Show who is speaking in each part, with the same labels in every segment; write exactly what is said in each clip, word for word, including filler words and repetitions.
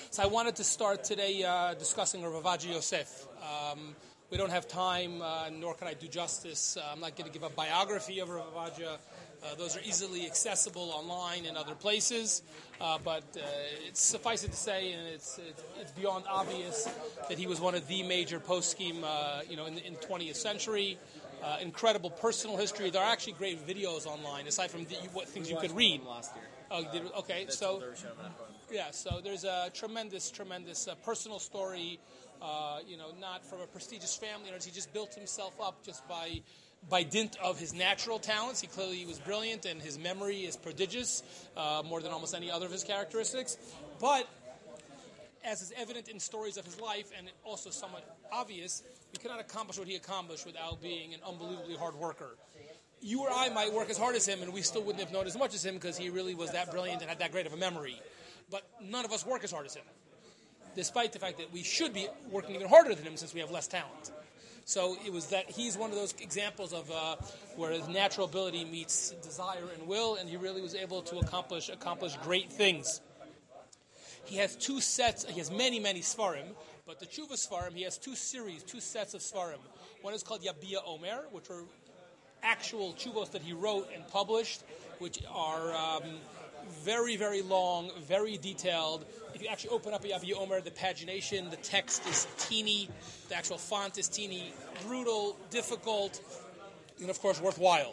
Speaker 1: So I wanted to start today uh, discussing Rav Ovadia Yosef. Um, we don't have time, uh, nor can I do justice. Uh, I'm not going to give a biography of Rav Ovadia. Uh, those are easily accessible online and other places. Uh, but uh, it's suffice it to say, and it's, it's it's beyond obvious that he was one of the major poskim, uh, you know, in, in the twentieth century. Uh, incredible personal history. There are actually great videos online, aside from the, what things you could read.
Speaker 2: Last year.
Speaker 1: Oh, did, okay, so yeah, so there's a tremendous, tremendous uh, personal story. Uh, you know, not from a prestigious family. He just built himself up just by by dint of his natural talents. He clearly was brilliant, and his memory is prodigious, uh, more than almost any other of his characteristics. But as is evident in stories of his life, and also somewhat obvious, you cannot accomplish what he accomplished without being an unbelievably hard worker. You or I might work as hard as him, and we still wouldn't have known as much as him because he really was that brilliant and had that great of a memory. But none of us work as hard as him, despite the fact that we should be working even harder than him since we have less talent. So it was that he's one of those examples of uh, where his natural ability meets desire and will, and he really was able to accomplish accomplish great things. He has two sets, he has many, many Sfarim, but the Tshuva Sfarim, he has two series, two sets of Sfarim. One is called Yabia Omer, which are actual Tshuvos that he wrote and published, which are um, very, very long, very detailed. If you actually open up a Yabia Omer, the pagination, the text is teeny, the actual font is teeny, brutal, difficult, and of course worthwhile.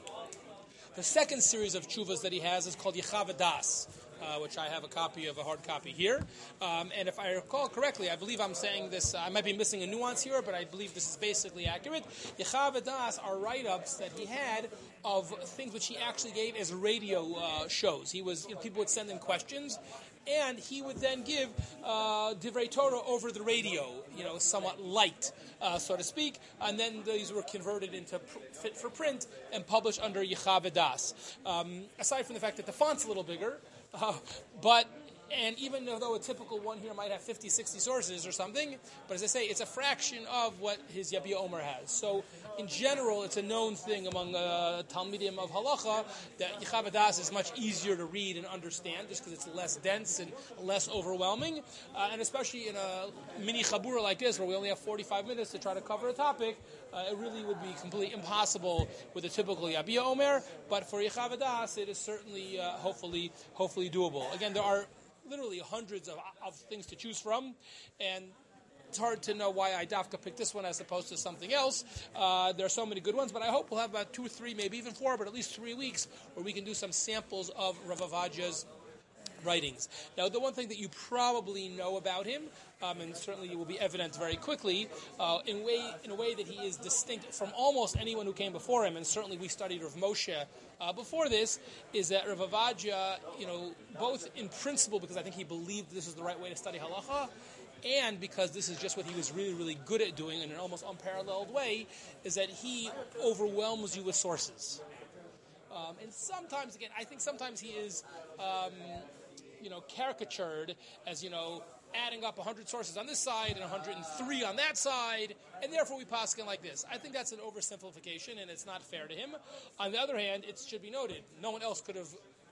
Speaker 1: The second series of Tshuvas that he has is called Yechav Das, Uh, which I have a copy of, a hard copy here. Um, and if I recall correctly, I believe I'm saying this, uh, I might be missing a nuance here, but I believe this is basically accurate. Yechav Das are write-ups that he had of things which he actually gave as radio uh, shows. He was, you know, people would send him questions, and he would then give uh, Divrei Torah over the radio, you know, somewhat light, uh, so to speak, and then these were converted into pr- fit for print and published under Yechav Das. Um, aside from the fact that the font's a little bigger, Uh, but, and even though a typical one here might have fifty, sixty sources or something, but as I say, it's a fraction of what his Yabia Omer has. So, in general, it's a known thing among uh, Talmidim of Halacha that Yechav Das is much easier to read and understand just because it's less dense and less overwhelming. Uh, and especially in a mini Chabura like this, where we only have forty-five minutes to try to cover a topic, uh, it really would be completely impossible with a typical Yabia Omer. But for Yechav Das, it is certainly, uh, hopefully, hopefully doable. Again, there are literally hundreds of, of things to choose from, and it's hard to know why I dafka picked this one as opposed to something else. Uh, there are so many good ones, but I hope we'll have about two or three, maybe even four, but at least three weeks where we can do some samples of Rav Ovadia's writings. Now, the one thing that you probably know about him, um, and certainly it will be evident very quickly, uh, in way in a way that he is distinct from almost anyone who came before him, and certainly we studied Rav Moshe uh, before this, is that Rav Ovadia, you know, both in principle, because I think he believed this is the right way to study halacha, and because this is just what he was really, really good at doing in an almost unparalleled way, is that he overwhelms you with sources. Um, and sometimes, again, I think sometimes he is... Um, you know, caricatured as, you know, adding up one hundred sources on this side and one hundred three on that side, and therefore we paskin like this. I think that's an oversimplification, and it's not fair to him. On the other hand, it should be noted, no one else could have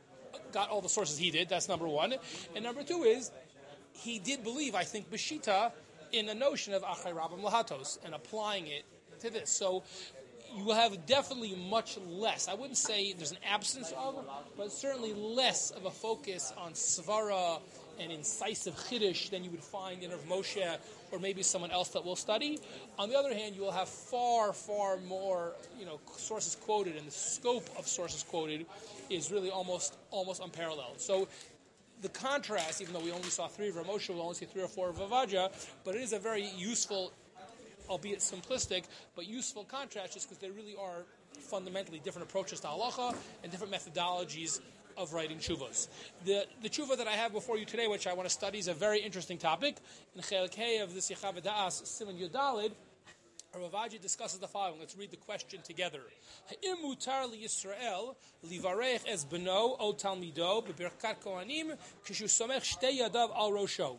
Speaker 1: got all the sources he did. That's number one. And number two is, he did believe, I think, Beshita, in a notion of Achay Rabim Lahatos, and applying it to this. So you will have definitely much less. I wouldn't say there's an absence of, but certainly less of a focus on svara and incisive chiddush than you would find in Rav Moshe or maybe someone else that we'll study. On the other hand, you will have far, far more, you know, sources quoted, and the scope of sources quoted is really almost almost unparalleled. So the contrast, even though we only saw three of Rav Moshe, we'll only see three or four of Rav Ovadia, but it is a very useful, albeit simplistic, but useful contrast, just because there really are fundamentally different approaches to halacha and different methodologies of writing tshuvos. The the tshuva that I have before you today, which I want to study, is a very interesting topic. In Chelik Hey of this Yechav Das, Siman Yudalid, Rav Ovadia discusses the following. Let's read the question together. Ha'im mutar li Yisrael livarech es beno o talmido bebirkat kohanim kishu somech shtei yadav al rosho.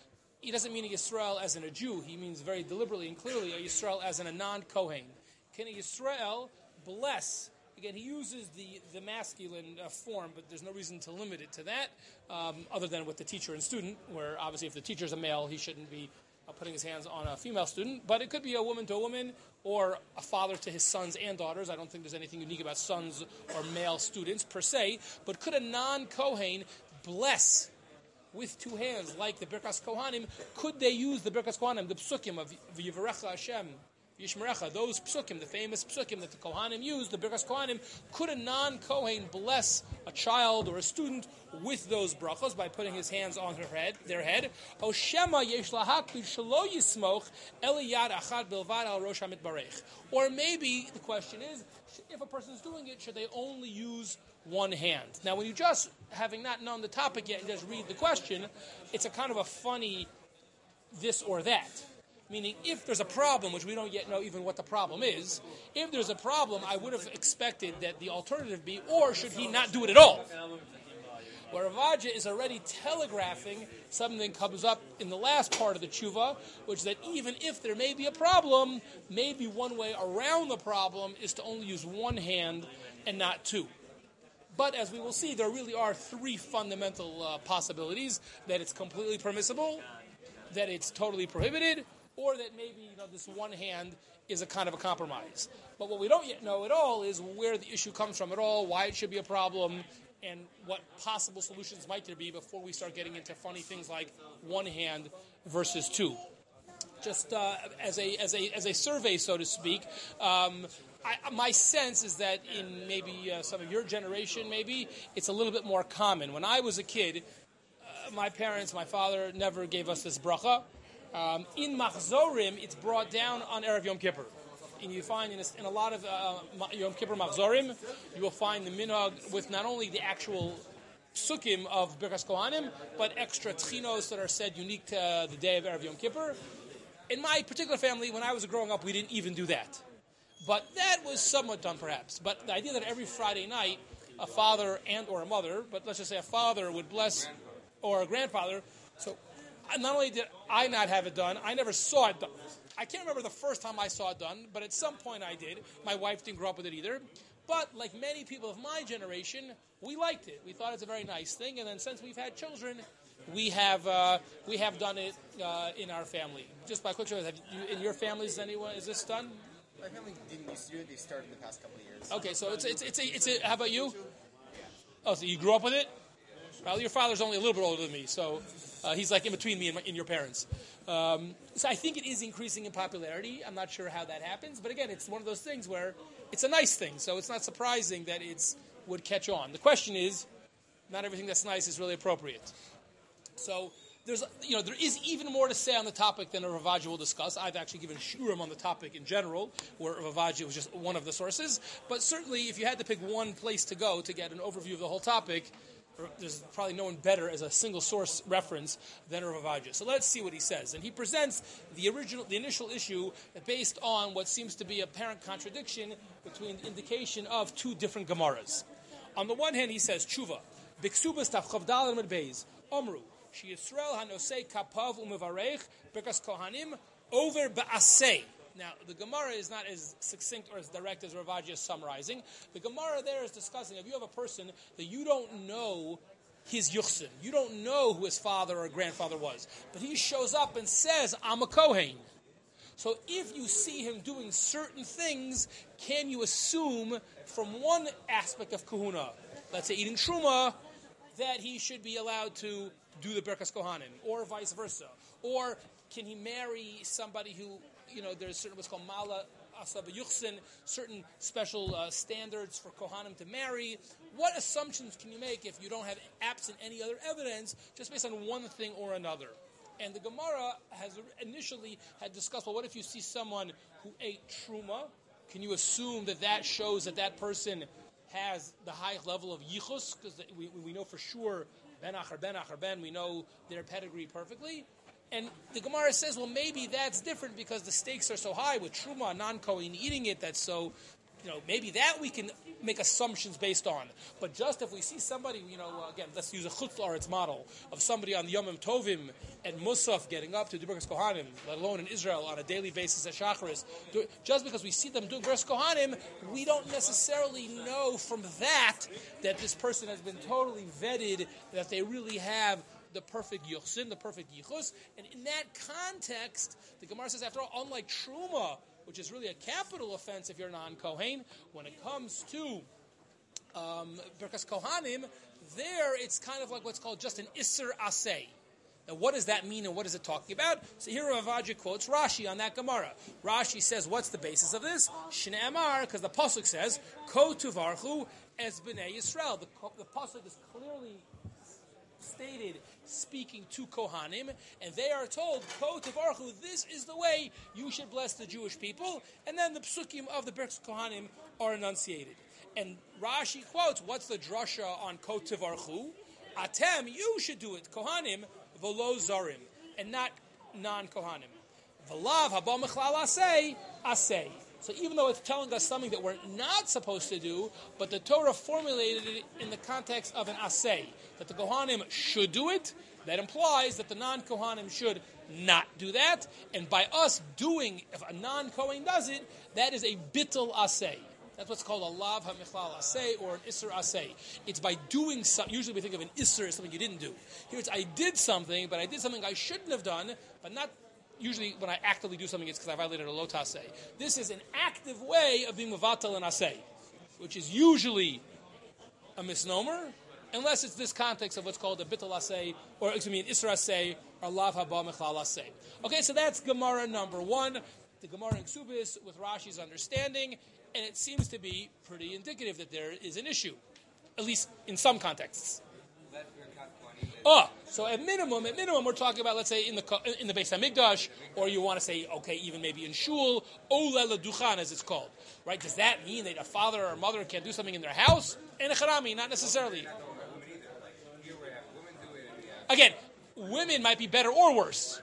Speaker 1: He doesn't mean a Yisrael as in a Jew. He means very deliberately and clearly a Yisrael as in a non-Kohen. Can a Yisrael bless Again, he uses the, the masculine uh, form, but there's no reason to limit it to that, um, other than with the teacher and student, where obviously if the teacher's a male, he shouldn't be uh, putting his hands on a female student. But it could be a woman to a woman, or a father to his sons and daughters. I don't think there's anything unique about sons or male students per se. But could a non-Kohen bless with two hands, like the Birkas Kohanim? Could they use the Birkas Kohanim, the psukim of V'yivarecha Hashem, Yishmerecha, those psukim, the famous psukim that the Kohanim used, the Birkas Kohanim? Could a non-Kohen bless a child or a student with those brachos by putting his hands on her head, their head? O Shema yesh lahakpid shelo yismoch eliyad achad bilvad al rosh hamitbarech. Or maybe the question is, if a person is doing it, should they only use one hand? Now, when you just, having not known the topic yet, and just read the question, it's a kind of a funny this or that. Meaning, if there's a problem, which we don't yet know even what the problem is, if there's a problem, I would have expected that the alternative be, or should he not do it at all? Where Rav Avadya is already telegraphing something comes up in the last part of the tshuva, which is that even if there may be a problem, maybe one way around the problem is to only use one hand and not two. But as we will see, there really are three fundamental uh, possibilities: that it's completely permissible, that it's totally prohibited, or that maybe, you know, this one hand is a kind of a compromise. But what we don't yet know at all is where the issue comes from at all, why it should be a problem, and what possible solutions might there be before we start getting into funny things like one hand versus two. Just uh, as a as a as a survey, so to speak, um, I, my sense is that in maybe uh, some of your generation, maybe it's a little bit more common. When I was a kid, uh, my parents, my father, never gave us this bracha. Um, in Machzorim, it's brought down on Erev Yom Kippur. And you find in a, in a lot of uh, Yom Kippur Machzorim, you will find the minhag with not only the actual psukim of Birkas Kohanim, but extra tchinos that are said unique to uh, the day of Erev Yom Kippur. In my particular family, when I was growing up, we didn't even do that. But that was somewhat done, perhaps. But the idea that every Friday night, a father and or a mother, but let's just say a father would bless, or a grandfather, so not only did I not have it done, I never saw it done. I can't remember the first time I saw it done, but at some point I did. My wife didn't grow up with it either. But like many people of my generation, we liked it. We thought it's a very nice thing. And then since we've had children, we have uh, we have done it uh, in our family. Just by quick show, have you, in your families, anyone, is this done?
Speaker 2: My family didn't used to do it. They started in the past couple of years.
Speaker 1: Okay, so it's it's it's a, it's a, how about you? Oh, so you grew up with it? Well, your father's only a little bit older than me, so uh, he's like in between me and, my, and your parents. Um, so I think it is increasing in popularity. I'm not sure how that happens, but again, it's one of those things where it's a nice thing, so it's not surprising that it's would catch on. The question is, not everything that's nice is really appropriate. So there's, you know, there is even more to say on the topic than Rav Avadya will discuss. I've actually given shurim on the topic in general, where Rav Avadya was just one of the sources. But certainly, if you had to pick one place to go to get an overview of the whole topic, there's probably no one better as a single source reference than Rav Avadya. So let's see what he says. And he presents the original, the initial issue based on what seems to be a apparent contradiction between the indication of two different Gemaras. On the one hand, he says, Tshuva, Biksubas Tavchav Dal Amud Beis, Omru, Shi Yisrael Hanosei Kapav Umevarech, Birkas Kohanim, Over Ba'asei. Now, the Gemara is not as succinct or as direct as Rav Avadya is summarizing. The Gemara there is discussing if you have a person that you don't know his yuchsin, you don't know who his father or grandfather was, but he shows up and says, I'm a Kohen. So if you see him doing certain things, can you assume from one aspect of kahuna, let's say eating truma, that he should be allowed to do the Birkas Kohanim, or vice versa? Or can he marry somebody who, you know, there's certain what's called mala asab yuchsin, certain special uh, standards for kohanim to marry? What assumptions can you make if you don't have, absent any other evidence, just based on one thing or another? And the Gemara has initially had discussed, well, what if you see someone who ate truma? Can you assume that that shows that that person has the high level of yichus? Because we, we know for sure ben achar ben achar ben, we know their pedigree perfectly. And the Gemara says, well, maybe that's different because the stakes are so high with truma, non-kohen eating it. That's so, you know, maybe that we can make assumptions based on. But just if we see somebody, you know, uh, again, let's use a Chutz La'aretz model of somebody on the Yomim Tovim and Musaf getting up to do Birkas Kohanim, let alone in Israel on a daily basis at Shacharis, do, just because we see them doing Birkas Kohanim, we don't necessarily know from that that this person has been totally vetted, that they really have the perfect yuchsin, the perfect yichus. And in that context, the Gemara says, after all, unlike Truma, which is really a capital offense if you're non-Kohen, when it comes to um, Birkas Kohanim, there it's kind of like what's called just an Isser Aseh. Now, what does that mean and what is it talking about? So here Rav Avadja quotes Rashi on that Gemara. Rashi says, what's the basis of this? Shnei Amar, because the Pasuk says, Ko tuvarchu es b'nei Yisrael. The, the Pasuk is clearly stated speaking to Kohanim, and they are told, Ko tevarchu, this is the way you should bless the Jewish people, and then the psukim of the Birkas Kohanim are enunciated. And Rashi quotes, what's the drasha on Ko tevarchu? Atem, you should do it, Kohanim, v'lo zarim, and not non-Kohanim. V'lav haba mechlal aseh, aseh. So even though it's telling us something that we're not supposed to do, but the Torah formulated it in the context of an aseh, that the Kohanim should do it, that implies that the non-Kohanim should not do that. And by us doing, if a non-Kohen does it, that is a bittul aseh. That's what's called a lav ha-michlal aseh or an isser aseh. It's by doing something. Usually we think of an isser as something you didn't do. Here it's I did something, but I did something I shouldn't have done, but not. Usually when I actively do something, it's because I violated a lo taseh. This is an active way of being mevatel and aseh, which is usually a misnomer, unless it's this context of what's called a bittul aseh, or excuse me, an isra aseh, or lav haba mechlal aseh. Okay, so that's Gemara number one, the Gemara in Ksubis with Rashi's understanding, and it seems to be pretty indicative that there is an issue, at least in some contexts. Oh, so at minimum, at minimum, we're talking about, let's say, in the in the Beis Hamikdash, or you want to say, okay, even maybe in shul, Ola Duchan, as it's called, right? Does that mean that a father or a mother can't do something in their house? In a harami, not necessarily. Again, women might be better or worse.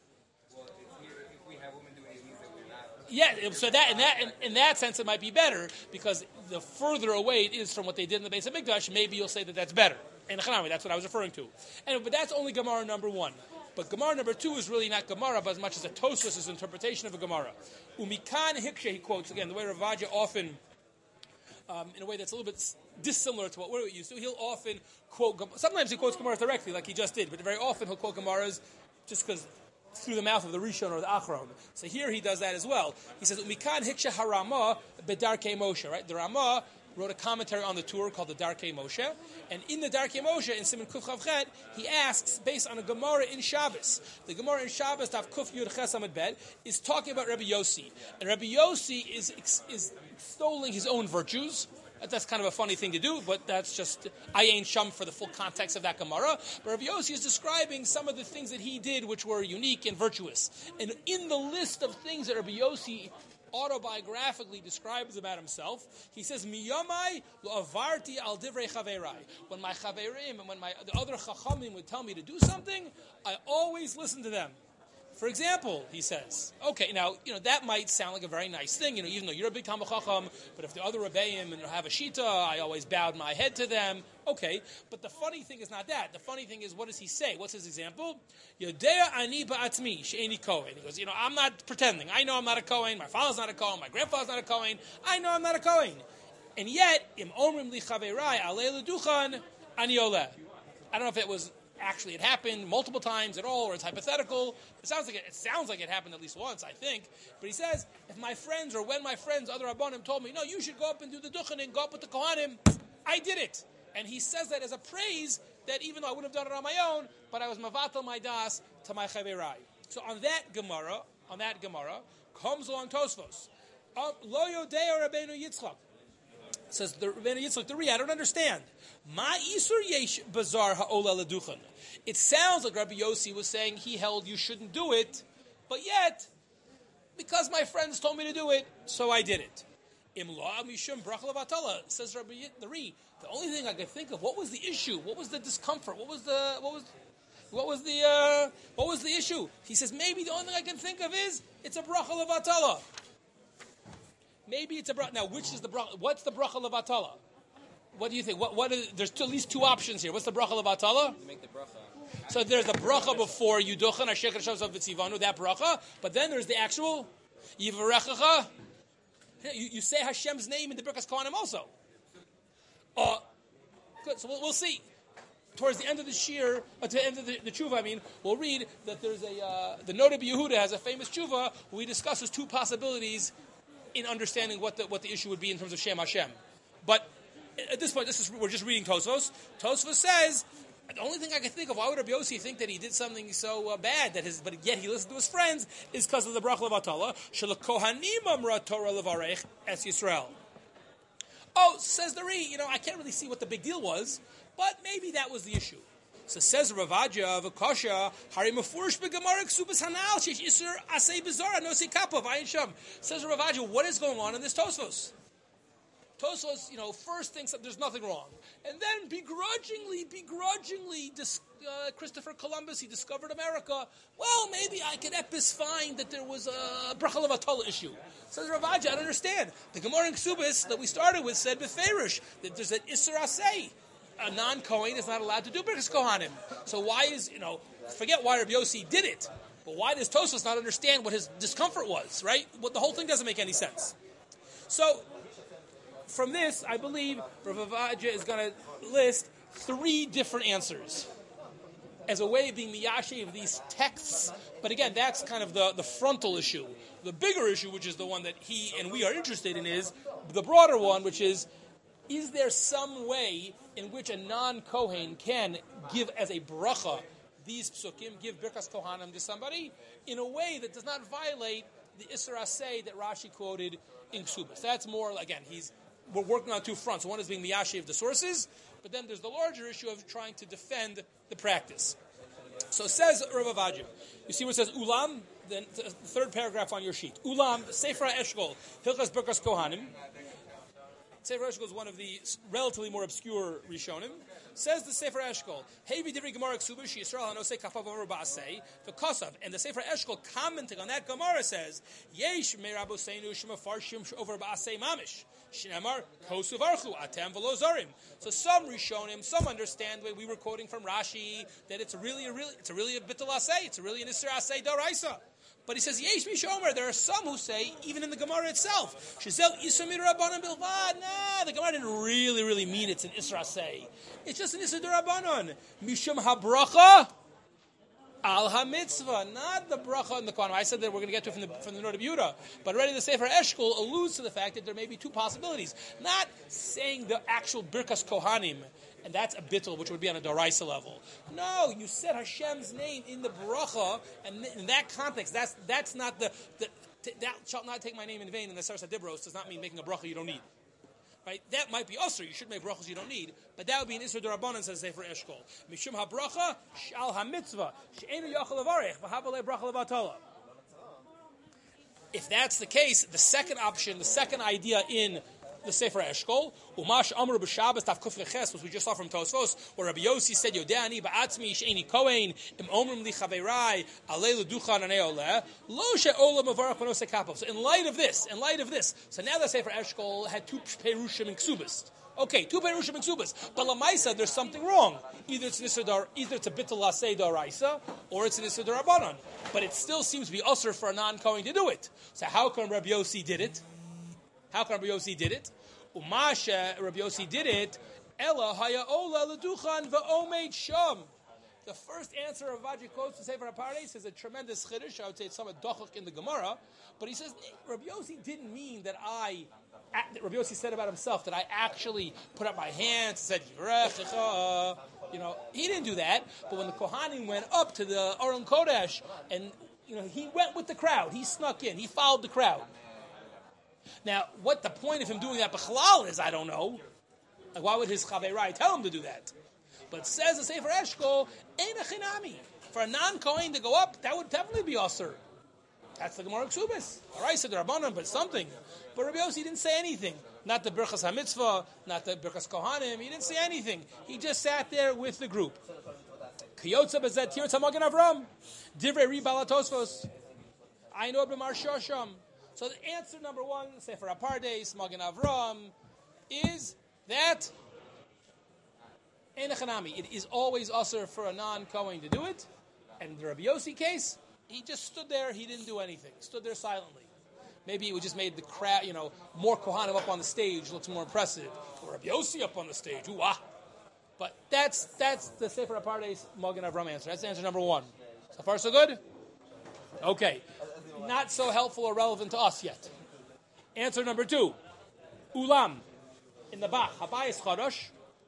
Speaker 1: Yeah, so that in that in, in that sense, it might be better because the further away it is from what they did in the Beis Hamikdash, maybe you'll say that that's better. In Chanami, that's what I was referring to. And, but that's only Gemara number one. But Gemara number two is really not Gemara, but as much as a Tosfos' interpretation of a Gemara. Umikan Hikshe, he quotes, again, the way Rav Avadja often, um, in a way that's a little bit dissimilar to what we're used to, he'll often quote, sometimes he quotes Gemaras directly, like he just did, but very often he'll quote Gemaras just because through the mouth of the Rishon or the Achron. So here he does that as well. He says, Umikan Hikshe Harama Bedarkei Moshe, right? The Ramah wrote a commentary on the Torah called the Darkei Moshe, and in the Darkei Moshe, in Siman Kuf Chav Chet, he asks, based on a Gemara in Shabbos, the Gemara in Shabbos, Tav Kuf Yud Ches Amud Bet, is talking about Rabbi Yossi, and Rabbi Yossi is is extolling his own virtues. That's kind of a funny thing to do, but that's just, I ain't shum for the full context of that Gemara. But Rabbi Yossi is describing some of the things that he did which were unique and virtuous. And in the list of things that Rabbi Yossi autobiographically describes about himself, he says, Miyamai lo'avarti al divrei chaverai. When my chaverim and when my the other chachamim would tell me to do something, I always listen to them. For example, he says, okay, now, you know, that might sound like a very nice thing, you know, even though you're a big Talmid Chacham, but if the other Rebbeim and have a Shita, I always bowed my head to them. Okay, but the funny thing is not that. The funny thing is, what does he say? What's his example? Yodea ani ba'atzmi she'eni Kohen. He goes, you know, I'm not pretending. I know I'm not a Kohen. My father's not a Kohen. My grandfather's not a Kohen. I know I'm not a Kohen. And yet, im omrim li chaverai alei leduchan ani oleh. I don't know if it was actually it happened multiple times at all, or it's hypothetical. It sounds like it, it sounds like it happened at least once, I think. But he says, if my friends, or when my friends, other Rabbanim, told me, no, you should go up and do the duchen and go up with the Kohanim, I did it. And he says that as a praise, that even though I wouldn't have done it on my own, but I was mavatal my das to my chaverai. So on that Gemara, on that Gemara, comes along Tosfos. Lo yodei Rabbeinu Yitzchak. Says the Rabbeinu Yitzchak, the Ri, I don't understand. Ma isur yesh bazar ha'ola leduchen. It sounds like Rabbi Yossi was saying he held you shouldn't do it, but yet, because my friends told me to do it, so I did it. Imla mishum bracha levatala, says Rabbi the Ri. The only thing I could think of, what was the issue? What was the discomfort? What was the what was what was the uh, what was the issue? He says maybe the only thing I can think of is it's a bracha levatala. Maybe it's a bracha. Now, which is the bracha? What's the bracha levatala? What do you think? What? What is? There's two, at least two options here. What's the bracha levatala?
Speaker 2: You make the bracha.
Speaker 1: So there's the bracha before Yudochen Hashech Hashem V'Tzivanu, that bracha, but then there's the actual Yivarechacha. You, you say Hashem's name in the Birkas Kohanim also. Uh, good. So we'll, we'll see. Towards the end of the shir, uh, to the end of the, the tshuva, I mean, we'll read that there's a uh, the Noda B'Yehuda has a famous tshuva where he discusses two possibilities in understanding what the what the issue would be in terms of Shem Hashem. But at this point, this is we're just reading Tosfos. Tosfos says the only thing I can think of why would Rabbi Yossi think that he did something so uh, bad that his, but yet he listened to his friends is because of the bracha levatala shel kohanim amra Torah levarech es Yisrael. Oh, says the Ri, you know, I can't really see what the big deal was, but maybe that was the issue. So says Ravaja of Akasha, Hari Mafurish Begamarek Subas Hanal, Shish Isur Asay Bizarra, no Kapov, Ayin Sham. Says Ravaja, what is going on in this Tosfos? Tosfos, you know, first thinks that there's nothing wrong. And then begrudgingly, begrudgingly, dis- uh, Christopher Columbus, he discovered America. Well, maybe I could epis find that there was a Bracha Levatala issue. Says Ravaja, I don't understand. The Gemara in Ksubis that we started with said Beferish, that there's an Isser Asay. A non-Kohen is not allowed to do Birkas Kohanim. So why is, you know, forget why Rabbi Yossi did it, but why does Tosfos not understand what his discomfort was, right? What the whole thing doesn't make any sense. So, from this, I believe Rav Avadia is going to list three different answers as a way of being miyashi of these texts. But again, that's kind of the, the frontal issue. The bigger issue, which is the one that he and we are interested in, is the broader one, which is, is there some way in which a non-Kohen can give as a bracha these psukim, give Birkas Kohanim to somebody, in a way that does not violate the Isser Asay that Rashi quoted in Ksubas. That's more, again, he's we're working on two fronts. One is being miyashi of the sources, but then there's the larger issue of trying to defend the practice. So says Rav Avadia. You see where it says Ulam, then the third paragraph on your sheet. Ulam, Sefer Eshkol, Hilchas Birkas Kohanim. Sefer Eshkol is one of the relatively more obscure Rishonim. Says the Sefer Eshkol, Hey v'divrei Gemara Ksubah sheYisrael hanosei kafav over ba'asei v'kosav. And the Sefer Eshkol commenting on that Gemara says, Yesh me'raboseinu shemafarshim over ba'asei mamish. Shnamar kosu varchu atem v'lo zarim. So some Rishonim, some understand the way we were quoting from Rashi that it's really a really it's a really a bittul asay, it's a really an isser asay daraisa. But he says, Yesh Mishomer, there are some who say, even in the Gemara itself, Shizel Isra Rabbanan Bilvad, nah, the Gemara didn't really, really mean it's an Isra say. It's just an Isra Rabbanan. Mishum HaBracha Al HaMitzvah, not the bracha in the Kohanim. I said that we're going to get to it from the, from the Noda B'Yehuda. But already the Sefer Eshkol alludes to the fact that there may be two possibilities. Not saying the actual Birkas Kohanim, and that's a bittul, which would be on a Doraisa level. No, you said Hashem's name in the bracha, and in that context, that's that's not the, the that shall not take my name in vain in the Sarsa Dibros does not mean making a bracha you don't need. Right? That might be usher. You should make brachas you don't need, but that would be an Isra D'Rabbanan, says Sefer Eshkol. Mishum habracha shal hamitzvah she'enu yachal levarech v'habalei bracha levatala. If that's the case, the second option, the second idea in the Sefer Eshkol, Umash Amru B'Shabbos Tav Kuf Reches, which we just saw from Tosfos, where Rabbi Yossi said, Yodeani ba'atzmi she'eni kohen, im omrim li chaverai, alei l'duchan anei oleh, lo she'olam avarach v'nosei kapov. So in light of this, in light of this, so now the Sefer Eshkol had two perushim in Ksubas. Okay, two perushim in Ksubas. But Lamaisa, there's something wrong. Either it's an Isser, either it's a bittul asay d'oraisa, or it's an Isser d'Rabbanan. But it still seems to be usher for a non-kohen to do it. So how come Rabbi Yossi did it? How come Rabbi Yossi did it? Umasha, Rabbi Yossi did it. Ella haya ola leduchan va'omeid sham. The first answer of Vaji quotes to Sefer HaParadis is a tremendous chiddush. I would say it's somewhat dochok in the Gemara. But he says, Rabbi Yossi didn't mean that I, that Rabbi Yossi said about himself, that I actually put up my hands and said, you know, he didn't do that. But when the Kohanim went up to the Aron Kodesh, and, you know, he went with the crowd. He snuck in. He followed the crowd. Now, what the point of him doing that b'chalal is, I don't know. Like, why would his chaverai tell him to do that? But it says the Sefer Eshkol, ein achinami. For a non-kohen to go up, that would definitely be usher. That's the Gemara Ksubis. All right, so the Rabbanan, but something. But Rabbi Yossi didn't say anything. Not the Birchas HaMitzvah, not the Birchas Kohanim. He didn't say anything. He just sat there with the group. Kiyotza bezet tirtz hamagen Avram. Divrei ri balatosvos. Ainu b'mar shosham. So the answer number one, Sefer Apardes, Magen Avram, is that Ein Chanami. It is always usher for a non-Kohen to do it. And in the Rabbi Yossi case, he just stood there, he didn't do anything. Stood there silently. Maybe it just made the crowd, you know, more Kohanim up on the stage looks more impressive. Or Rabbi Yossi up on the stage, ooh ah. But that's that's the Sefer Apardes Magen Avram answer. That's answer number one. So far so good? Okay. Not so helpful or relevant to us yet. Answer number two. Ulam. In the Bach. Habayis Chadash.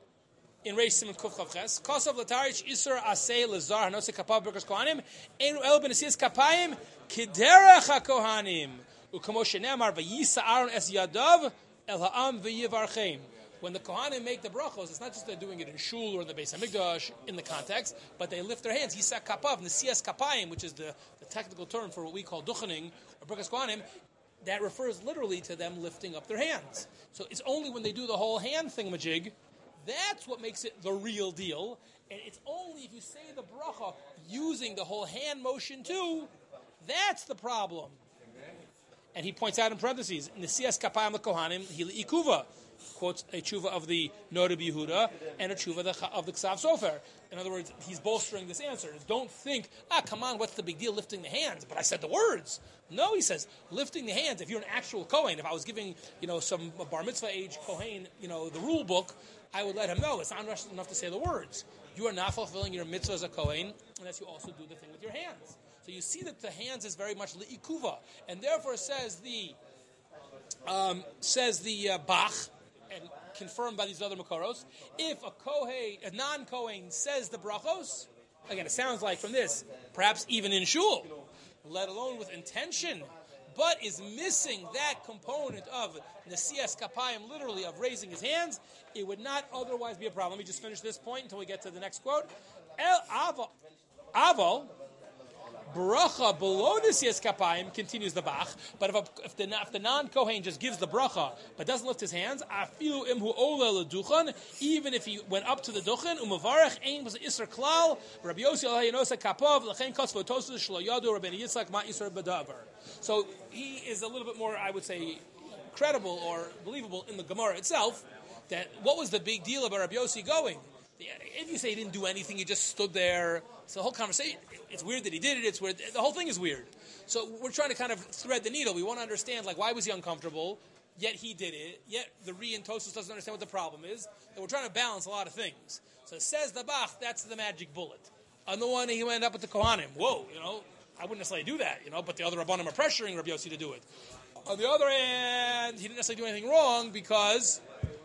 Speaker 1: In Reish Simon Kuf Chav Ches. Kosav Latarich Isur Aseh Lazar Hanose Kapav Birkas Kohanim. Ein El Benesias Kapayim. Kiderach HaKohanim. Ukamo Shenemar Vayisa Aaron Es Yadav El Ha'am V'yivarchem. When the Kohanim make the brachos, it's not just they're doing it in shul or in the Beis Hamikdash in the context, but they lift their hands. Yisak kapav, nesias kapayim, which is the, the technical term for what we call duchening or birkas Kohanim, that refers literally to them lifting up their hands. So it's only when they do the whole hand thingamajig, that's what makes it the real deal. And it's only if you say the bracha using the whole hand motion too, that's the problem. And he points out in parentheses, nesias kapayim l'kohanim hili ikuva. Quotes a tshuva of the Noda Yehuda and a tshuva of the Ksav Sofer. In other words, he's bolstering this answer. Don't think, ah, come on, what's the big deal lifting the hands? But I said the words. No, he says, lifting the hands, if you're an actual Kohen, if I was giving, you know, some bar mitzvah age Kohen, you know, the rule book, I would let him know. It's not enough to say the words. You are not fulfilling your mitzvah as a Kohen unless you also do the thing with your hands. So you see that the hands is very much li'ikuva. And therefore says the, um, says the uh, Bach, and confirmed by these other Makoros, if a Kohen, a non-Kohen says the brachos, again, it sounds like from this, perhaps even in shul, let alone with intention, but is missing that component of Nesias Kapayim, literally of raising his hands, it would not otherwise be a problem. Let me just finish this point until we get to the next quote. El Aval, Aval, bracha below Nesias Kapayim, continues the Bach, but if, a, if the, if the non-Kohen just gives the bracha, but doesn't lift his hands, afilu imhu ola leduchan, even if he went up to the duchen, umavarech ein was isser klal, Rabbi Yossi al hayanosa kapov, lechen kosvo tosus shlo yadu, Rabbi Yitzchak ma isser badavar. So he is a little bit more, I would say, credible or believable in the Gemara itself, that what was the big deal about Rabbi Yossi going? If you say he didn't do anything, he just stood there, so the whole conversation, it's weird that he did it, it's weird, the whole thing is weird. So we're trying to kind of thread the needle. We want to understand, like, why was he uncomfortable, yet he did it, yet the Re and Tosfos doesn't understand what the problem is, and we're trying to balance a lot of things. So it says the Bach, that's the magic bullet. On the one, he went up with the Kohanim. Whoa, you know, I wouldn't necessarily do that, you know, but the other Rabbanim are pressuring Rabbi Yossi to do it. On the other hand, he didn't necessarily do anything wrong because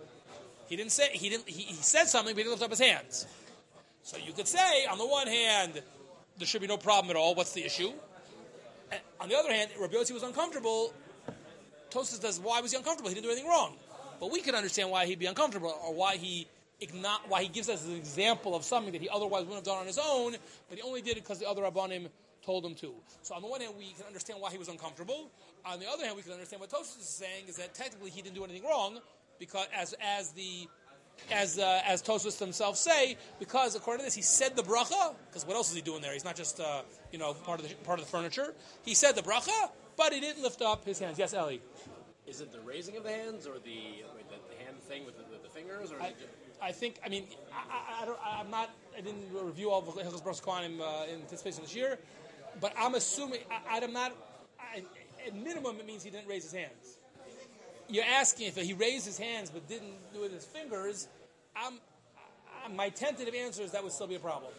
Speaker 1: he didn't say, he didn't, he, he said something, but he didn't lift up his hands. So you could say, on the one hand, there should be no problem at all. What's the issue? And on the other hand, Rabbi Yossi was uncomfortable. Tosfos says, why was he uncomfortable? He didn't do anything wrong. But we could understand why he'd be uncomfortable, or why he igno- why he gives us an example of something that he otherwise wouldn't have done on his own, but he only did it because the other Rabbanim told him to. So on the one hand, we can understand why he was uncomfortable. On the other hand, we can understand what Tosfos is saying is that technically he didn't do anything wrong, because as as the As uh, as Tosfos themselves say, because according to this, he said the bracha. Because what else is he doing there? He's not just uh, you know part of the part of the furniture. He said the bracha, but he didn't lift up his hands. Yes, Eli.
Speaker 3: Is it the raising of the hands, or the the, the hand thing with the, the, the fingers, or?
Speaker 1: I, I think. I mean, I, I, I don't. I'm not. I didn't review all of Hilchos Brachos Kohanim uh, in anticipation this year, but I'm assuming. I, I'm not. I, at minimum, it means he didn't raise his hands. You're asking if he raised his hands but didn't do it with his fingers. I'm, I, my tentative answer is that would still be a problem.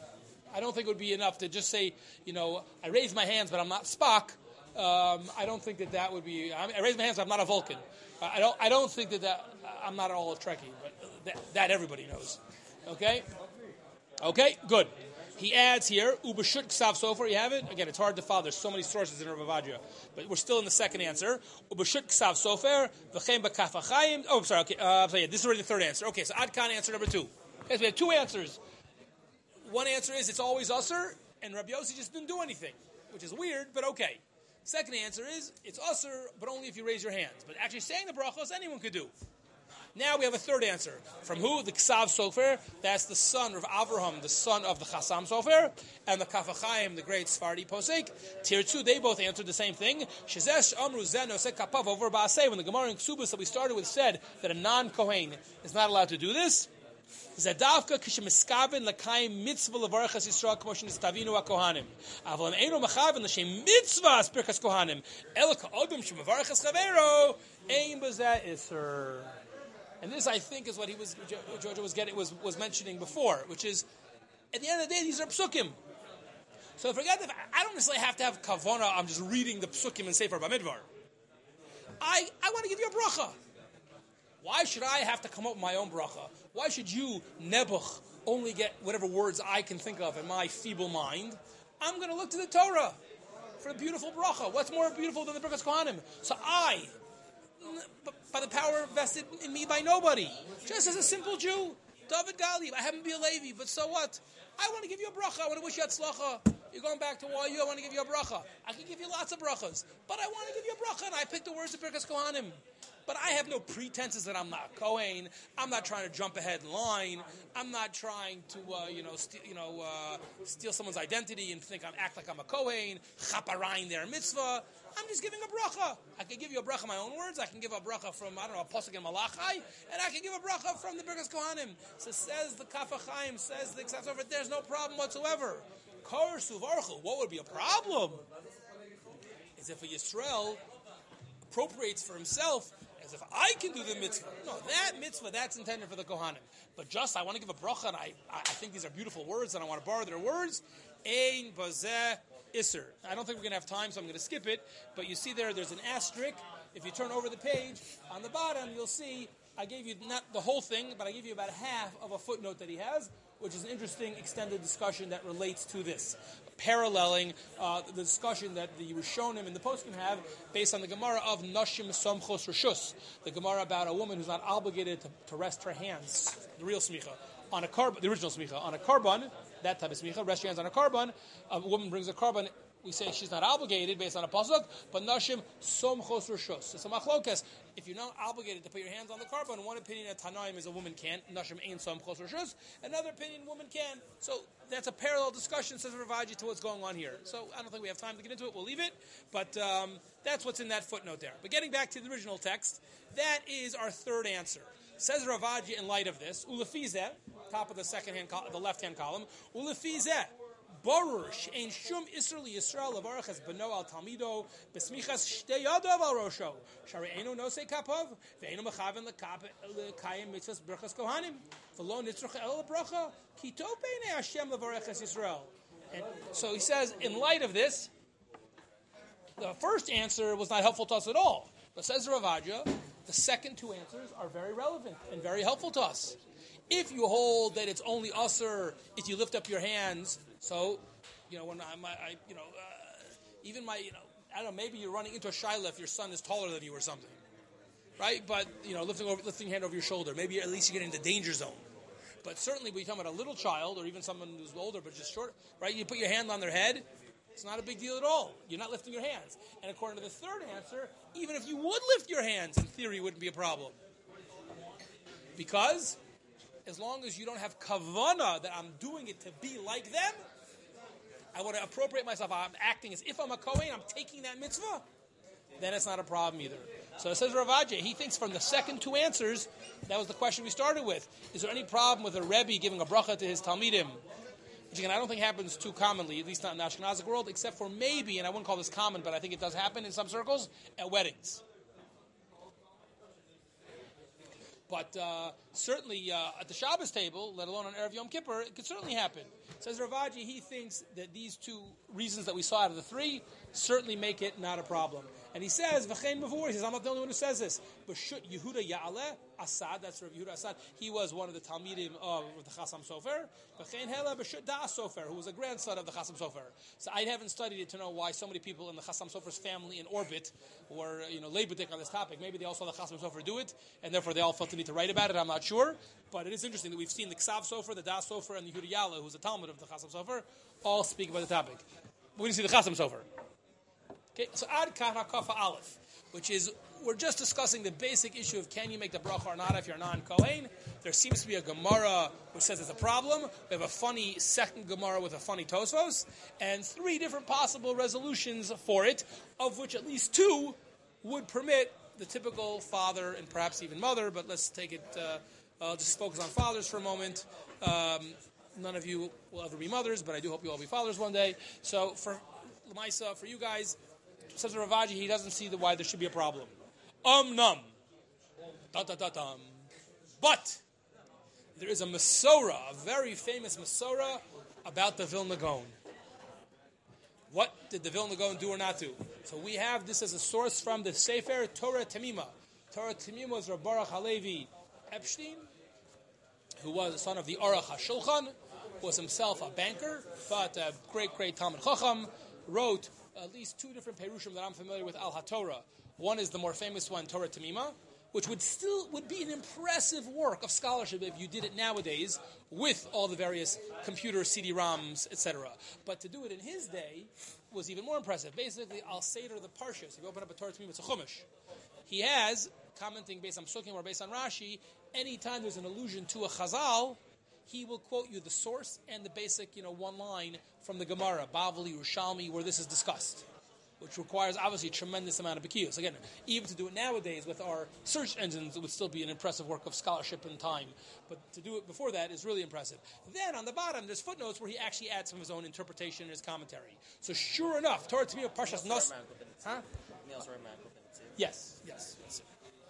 Speaker 1: I don't think it would be enough to just say, you know, I raised my hands, but I'm not Spock. Um, I don't think that that would be. I, I raised my hands, but I'm not a Vulcan. I don't. I don't think that that. I'm not at all a Trekkie, but that, that everybody knows. Okay. Okay. Good. He adds here, Ubashut Ksav Sofer, you have it? Again, it's hard to follow. There's so many sources in Rav Avadia. But we're still in the second answer. Ubashut Ksav Sofer, V'chem B'kaf HaChaim. Oh, I'm sorry. Okay, uh, I'm sorry. Yeah, this is already the third answer. Okay, so Adkan answer number two. Okay, so we have two answers. One answer is it's always Usser, and Rabbi Yossi just didn't do anything, which is weird, but okay. Second answer is it's Usser, but only if you raise your hands. But actually saying the brachos, anyone could do. Now we have a third answer. From who? The Ksav Sofer. That's the son of Avraham, the son of the Chassam Sofer, and the Kaf HaChaim, the great Sephardi Posek. Tier two, they both answered the same thing. Shezesh Amru Zen Osek Kapav over Ba'aseh. When the Gemara in Ksubas that we started with said that a non-Kohen is not allowed to do this, Zadavka kishemiskaven l'kaim mitzvah levarachas Yisrael k'moshin istavinu hakohanim. Avlam eino mechaven l'shem mitzvah aspirkas kohanim. El ka'odum shemevarachas chavero ein b'zeh iser. And this, I think, is what he was, Georgia was getting, was, was mentioning before, which is, at the end of the day, these are psukim. So forget that I don't necessarily have to have kavana. I'm just reading the psukim in Sefer Bamidbar. I I want to give you a bracha. Why should I have to come up with my own bracha? Why should you, Nebuch, only get whatever words I can think of in my feeble mind? I'm going to look to the Torah for a beautiful bracha. What's more beautiful than the Birkas Kohanim? So I, by the power vested in me by nobody, just as a simple Jew, David Galib, I happen to be a Levi, but so what? I want to give you a bracha. I want to wish you atzlacha. You're going back to Y U. I want to give you a bracha. I can give you lots of brachas, but I want to give you a bracha, and I picked the words of Birkas Kohanim. But I have no pretenses that I'm not Kohen. I'm not trying to jump ahead in line. I'm not trying to, uh, you know, st- you know, uh, steal someone's identity and think I'm act like I'm a Kohen. Chaparayin their mitzvah. I'm just giving a bracha. I can give you a bracha in my own words. I can give a bracha from, I don't know, a Pasuk in Malachai, and I can give a bracha from the Birkas Kohanim. So says the Kaf HaChaim, says the Ksav Sofer, there's no problem whatsoever. Kor Suvarchu, what would be a problem? Is if a Yisrael appropriates for himself as if I can do the mitzvah. No, that mitzvah, that's intended for the Kohanim. But just, I want to give a bracha, and I, I think these are beautiful words, and I want to borrow their words. Ein bazeh iser. I don't think we're going to have time, so I'm going to skip it. But you see there, there's an asterisk. If you turn over the page, on the bottom, you'll see, I gave you not the whole thing, but I gave you about half of a footnote that he has, which is an interesting extended discussion that relates to this, paralleling uh, the discussion that the Rishonim and the Poskim have based on the Gemara of Nashim Somchos Rishus, the Gemara about a woman who's not obligated to, to rest her hands, the real smicha, on a carbon, the original smicha, on a carbon, that type of smicha, rest your hands on a carbon, a woman brings a carbon, we say she's not obligated based on a pasuk, but Nashim Somchos Rishus. It's a machlokas. If you're not obligated to put your hands on the carbon, one opinion at Tanaim is a woman can't. Nashim ain't Somchos Rishus. Another opinion, woman can. So that's a parallel discussion, says Ravaji, to what's going on here. So I don't think we have time to get into it. We'll leave it. But um, that's what's in that footnote there. But getting back to the original text, that is our third answer. Says Ravaji in light of this, Ulefizeh, top of the second hand, col- the left hand column, Ulefizeh. Baruch ein shum Isra li Yisrael levarach es beno al talmido besmichas shtei yadav al rosho shari eino nosei kapav ve'eino mechaven lekayim mitzvahs berachas kohanim v'lo nitzrach el bracha ki tov beinei Hashem levarach es Yisrael. And so he says, in light of this, the first answer was not helpful to us at all. But says Ravaja, the second two answers are very relevant and very helpful to us. If you hold that it's only usher if you lift up your hands. So, you know, when I, my, I you know, uh, even my, you know, I don't know, maybe you're running into a shaila if your son is taller than you or something, right? But, you know, lifting over, lifting your hand over your shoulder, maybe at least you get into danger zone. But certainly when you're talking about a little child or even someone who's older but just short, right? You put your hand on their head, it's not a big deal at all. You're not lifting your hands. And according to the third answer, even if you would lift your hands, in theory, it wouldn't be a problem. Because as long as you don't have kavana that I'm doing it to be like them, I want to appropriate myself. I'm acting as if I'm a Kohen. I'm taking that mitzvah. Then it's not a problem either. So it says Ravaja. He thinks from the second two answers, that was the question we started with. Is there any problem with a Rebbe giving a bracha to his Talmidim? Which again, I don't think happens too commonly, at least not in the Ashkenazic world, except for maybe, and I wouldn't call this common, but I think it does happen in some circles, at weddings. But uh, certainly uh, at the Shabbos table, let alone on Erev Yom Kippur, it could certainly happen. Says Ravaji, he thinks that these two reasons that we saw out of the three certainly make it not a problem. And he says, V'chein mavur, he says, I'm not the only one who says this, but Shut Yehuda Ya'aleh Asad, that's Rav Yehuda Asad, he was one of the Talmidim of the Chassam Sofer, V'chein Hela B'Shut Da'as Sofer, who was a grandson of the Chassam Sofer. So I haven't studied it to know why so many people in the Chassam Sofer's family in orbit were, you know, lebudik on this topic. Maybe they all saw the Chassam Sofer do it, and therefore they all felt the need to write about it, I'm not sure. But it is interesting that we've seen the Ksav Sofer, the Das Sofer, and the Yehuda Ya'aleh, who's a Talmud of the Chassam Sofer, all speak about the topic. We didn't see the Chassam Sofer. Okay, so Ad Kan HaKafa Aleph. which is we're just discussing the basic issue of can you make the bracha or not if you're non-Kohen. There seems to be a Gemara which says it's a problem. We have a funny second Gemara with a funny Tosfos, and three different possible resolutions for it, of which at least two would permit the typical father and perhaps even mother, but let's take it, uh, I'll just focus on fathers for a moment. Um, none of you will ever be mothers, but I do hope you all be fathers one day. So for Lamaisa, for you guys, says Ravaji, he doesn't see the why there should be a problem. Um num. Da da da dum. But there is a Masorah, a very famous Masorah about the Vilna Gaon. What did the Vilna Gaon do or not do? So we have this as a source from the Sefer Torah Tamima. Torah Tamima was Rav Baruch Halevi Epstein, who was the son of the Aruch HaShulchan, who was himself a banker, but a great, great Talmud Chacham, wrote at least two different Perushim that I'm familiar with Al HaTorah. One is the more famous one, Torah Tamima, which would still would be an impressive work of scholarship if you did it nowadays with all the various computer C D ROMs, et cetera. But to do it in his day was even more impressive. Basically, Al Seder the Parshas. If you open up a Torah Tamima, it's a Chumash. He has, commenting based on Sukkim or based on Rashi, anytime there's an allusion to a Chazal, he will quote you the source and the basic, you know, one line from the Gemara, Bavli, Yerushalmi, where this is discussed, which requires obviously a tremendous amount of bikiyos. Again, even to do it nowadays with our search engines, it would still be an impressive work of scholarship and time. But to do it before that is really impressive. Then on the bottom, there's footnotes where he actually adds some of his own interpretation in his commentary. So sure enough, Torah Tamima Parshas Nos. Huh? Yes, yes. yes.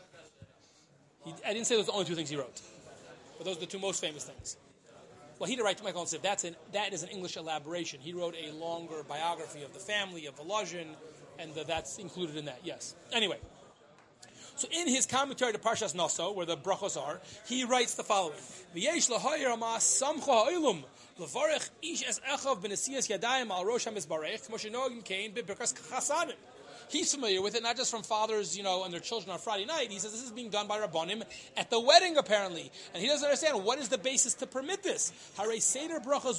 Speaker 1: He, I didn't say those are the only two things he wrote, but those are the two most famous things. Well, he did write to Michael and Siv. That's an, that is an English elaboration. He wrote a longer biography of the family of Volozhin, and the, that's included in that, yes. Anyway, so in his commentary to Parshas Noso, where the brachos are, he writes the following. V'yesh l'hoyer ama samcha ha'ilum l'varech ish es echav b'nesiyas yadayim al rosh ha'mizbarech k'mo shenogim kain b'berkas chasanim. He's familiar with it, not just from fathers, you know, and their children on Friday night. He says this is being done by Rabbanim at the wedding, apparently. And he doesn't understand, what is the basis to permit this? How is it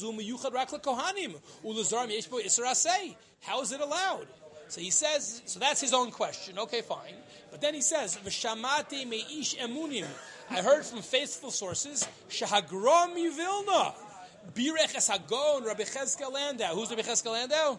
Speaker 1: allowed? So he says, so that's his own question. Okay, fine. But then he says, V'shamati me'ish emunim. I heard from faithful sources, Shahagrom Vilna, Birech es Hagon, Rabbi Cheskel Landau. Who's Rabbi Cheskel Landau?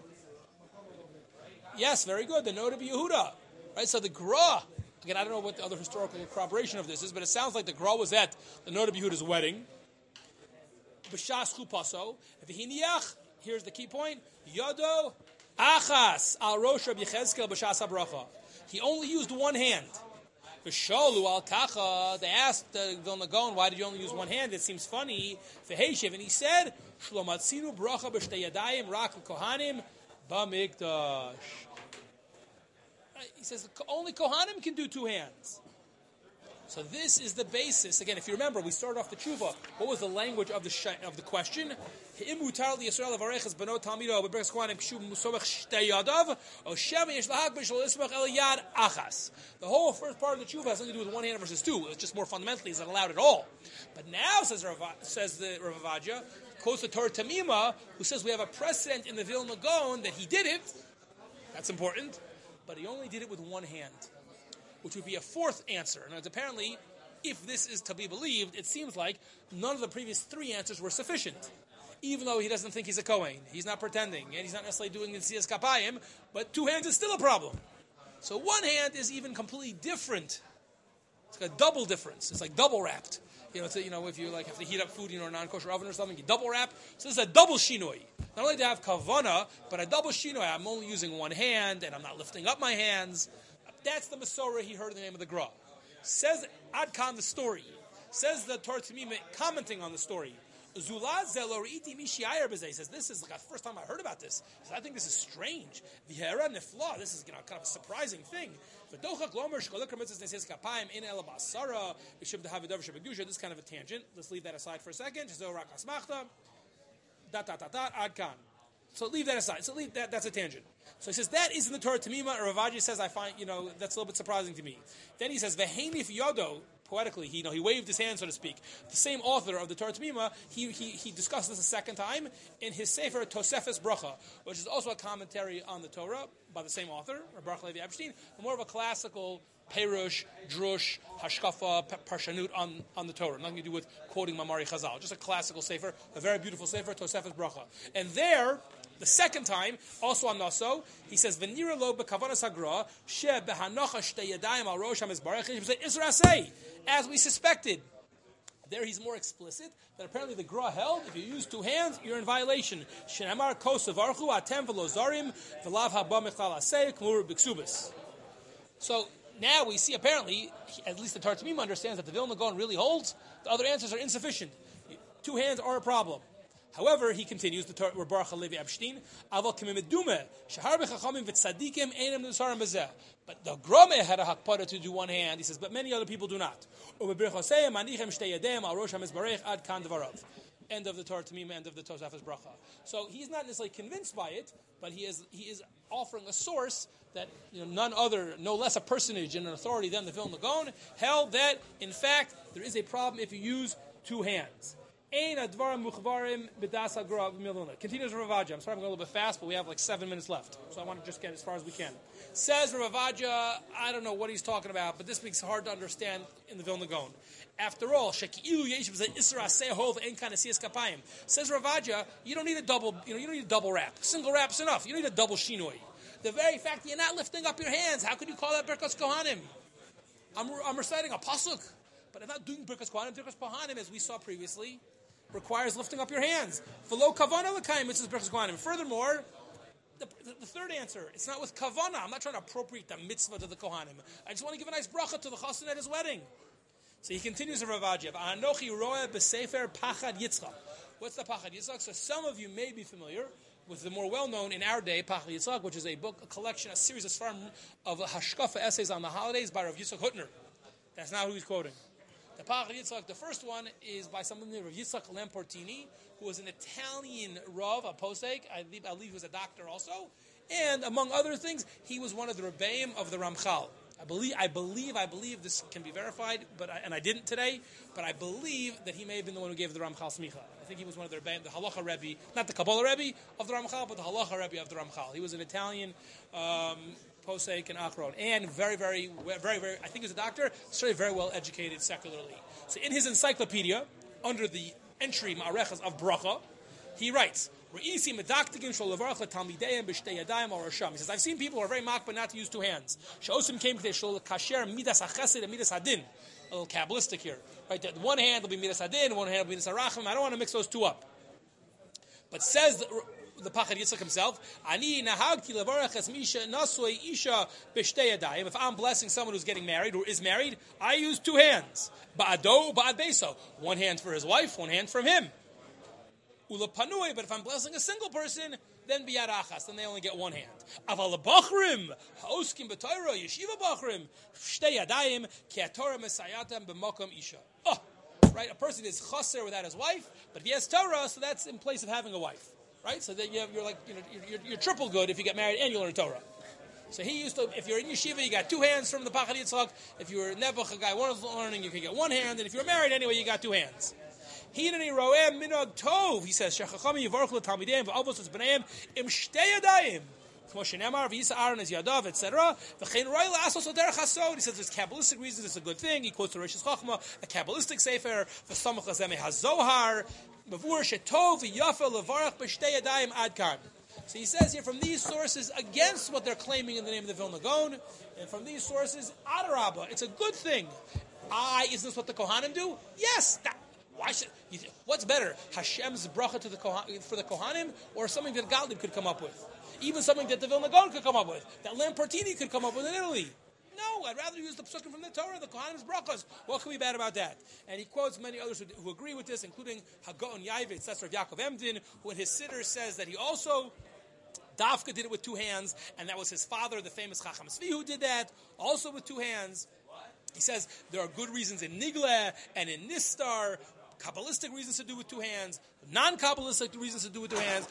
Speaker 1: Yes, very good. The Noda B'Yehuda. Right, so the Gra, again, I don't know what the other historical corroboration of this is, but it sounds like the Gra was at the Noda B'Yehuda's wedding. B'shas chupaso. V'hiniach, here's the key point, Yodo achas al rosh Rabbi Yechezkel b'shas habracha. He only used one hand. V'sholu al kacha, they asked the Vilna Gaon, why did you only use one hand? It seems funny. V'heishev, and he said, Shlomatzinu bracha b'shtei yadayim rak l'kohanim b'mikdash. He says only Kohanim can do two hands. So this is the basis. Again, if you remember, we started off the tshuva. What was the language of the sh- of the question? The whole first part of the tshuva has something to do with one hand versus two. It's just more fundamentally, is it allowed at all? But now, says Rav, says the Rav Avadja, quotes the Torah Tamima, who says we have a precedent in the Vilna Gaon that he did it. That's important. But he only did it with one hand, which would be a fourth answer. And apparently, if this is to be believed, it seems like none of the previous three answers were sufficient. Even though he doesn't think he's a Kohen. He's not pretending, and he's not necessarily doing the Tziyas Kapayim, but two hands is still a problem. So one hand is even completely different. It's like a double difference. It's like double wrapped. You know, it's a, you know, if you like have to heat up food, you know, a non-kosher oven or something, you double wrap. So this is a double shinoi. Not only to have kavana, but a double shinoi. I'm only using one hand, and I'm not lifting up my hands. That's the Masorah he heard in the name of the Gra. Says Adkan the story. Says the Torah Tamima commenting on the story. Zulaz zeloriti mishiayer b'zeh. He says, this is like the first time I heard about this. He says, I think this is strange. V'hera nefla. This is, you know, kind of a surprising thing. This kind of a tangent. Let's leave that aside for a second. So leave that aside. So leave that. That's a tangent. So he says that is in the Torah Tamima. Or Ravaji says I find, you know, that's a little bit surprising to me. Then he says Vehenif Yodo poetically, he you know he waved his hand, so to speak. The same author of the Torah Tamima, he he he discussed this a second time in his Sefer Tosefes Bracha, which is also a commentary on the Torah by the same author, Baruch Levi Epstein, more of a classical Perush, Drush, Hashkafa, Parshanut on, on the Torah. Nothing to do with quoting Mamari Chazal. Just a classical sefer, a very beautiful sefer, Tosefes Bracha. And there, the second time, also on Naso, he says, V'nira lo b'kavanas hagra, she b'hanocha shtei yadayim al rosh ha-mizbarech, Isra say, as we suspected. There he's more explicit, that apparently the Gra held, if you use two hands, you're in violation. Shenamar kosavarchu atem v'lozarim v'lav haba mechal aseh k'mur b'ksubis. So, now we see, apparently, at least the Tartamim understands that the Vilna Gaon really holds. The other answers are insufficient. Two hands are a problem. However, he continues, the Torah, Baruch Levi Epstein, Aval k'mimedume, shehar b'chachamim v'tzadikim einem n'sarim b'zeh. But the Grome had a hakpada to do one hand, he says, but many other people do not. U'bebrichosei manichem shtei yadayim al rosh ha-mizbarech ad kan dvarav. End of the Torah Tamima, end of the Tosefes Bracha. So he's not necessarily convinced by it, but he is he is offering a source that you know none other, no less a personage and an authority than the Vilna Gaon held that in fact there is a problem if you use two hands. Continues Ravaja. I'm sorry I'm going a little bit fast, but we have like seven minutes left, so I want to just get as far as we can. Says Ravaja, I don't know what he's talking about, but this makes it hard to understand in the Vilna Gaon. After all, says Ravaja, you don't need a double, you know, you don't need a double wrap. Single wrap's enough. You don't need a double shinoi. The very fact that you're not lifting up your hands, how could you call that Birkas Kohanim? I'm, I'm reciting a pasuk, but I'm not doing Birkas Kohanim. Birkas Kohanim, as we saw previously, requires lifting up your hands. V'lo kavana l'kayim, which is Birkas Kohanim. Furthermore, the, the, the third answer, it's not with kavana. I'm not trying to appropriate the mitzvah to the Kohanim. I just want to give a nice bracha to the chassan at his wedding. So he continues in Ravaja. Anochi roeh b'sefer Pachad Yitzchak. What's the Pachad Yitzchak? So some of you may be familiar with the more well-known in our day Pachad Yitzchak, which is a book, a collection, a series of svarim of hashkafa essays on the holidays by Rav Yitzchak Hutner. That's not who he's quoting. The Pachad Yitzchak, the first one is by someone named Rav Yitzchak Lamportini, who was an Italian Rav, a posek. I believe, I believe he was a doctor also. And among other things, he was one of the Rebbeim of the Ramchal. I believe, I believe, I believe this can be verified, but I, and I didn't today. But I believe that he may have been the one who gave the Ramchal smicha. I think he was one of the Rebbeim, the Halacha Rebbe, not the Kabbalah Rebbe of the Ramchal, but the Halacha Rebbe of the Ramchal. He was an Italian um, posek and achron, and very, very, very, very. I think he was a doctor, certainly very well educated secularly. So in his encyclopedia, under the entry Ma'arechas of Bracha, he writes. He says, I've seen people who are very makbid not to use two hands. A little Kabbalistic here. Right? That one hand will be midas hadin, one hand will be midas harachim. I don't want to mix those two up. But says the, the Pachad Yitzchak himself, if I'm blessing someone who's getting married or is married, I use two hands. Ba'ado, ba'ad beso. One hand for his wife, one hand from him. Ulapanui, but if I'm blessing a single person, then biyad achas, then they only get one hand. Aval bachrim, haoskim b'Torah, yeshiva bachrim, shtei yadayim, ki haTorah mesayatam b'makom isha. Oh, right, a person is chaser without his wife, but if he has Torah, so that's in place of having a wife, right? So that you have, you're like, you know, you're, you're triple good if you get married and you learn Torah. So he used to, if you're in yeshiva, you got two hands from the Pachad Yitzchak. If you were nebuch, a guy was learning, you could get one hand, and if you're married anyway, you got two hands. He says, Shechachami Yivarchu l'talmideim v'avos l'zbeneim im shtei yadayim. Kmo shenemar v'yisa Aaron is yadav, et cetera. V'chein roi la'asos l'derech hasod. He says there's Kabbalistic reasons it's a good thing. He quotes the Rosh Chachma, a Kabbalistic sefer, v'samach l'zemeh hazohar, mevur shetov v'yafa l'varach b'shtei yadayim ad kan. So he says here from these sources against what they're claiming in the name of the Vilna Gaon, and from these sources, adarabba, it's a good thing. I, is this what the Kohanim do? Yes, that, why should, what's better, Hashem's bracha to the Kohan, for the Kohanim, or something that Gottlieb could come up with? Even something that the Vilna Gaon could come up with, that Lamportini could come up with in Italy. No, I'd rather use the psukim from the Torah, the Kohanim's brachas. What can be bad about that? And he quotes many others who, who agree with this, including Hagaon Yaivitz, that's Rav Yaakov Emdin, who in his Siddur says that he also, Dafka did it with two hands, and that was his father, the famous Chacham Tzvi, who did that, also with two hands. He says there are good reasons in Nigla and in Nistar, Kabbalistic reasons to do with two hands, non-Kabbalistic reasons to do with two hands.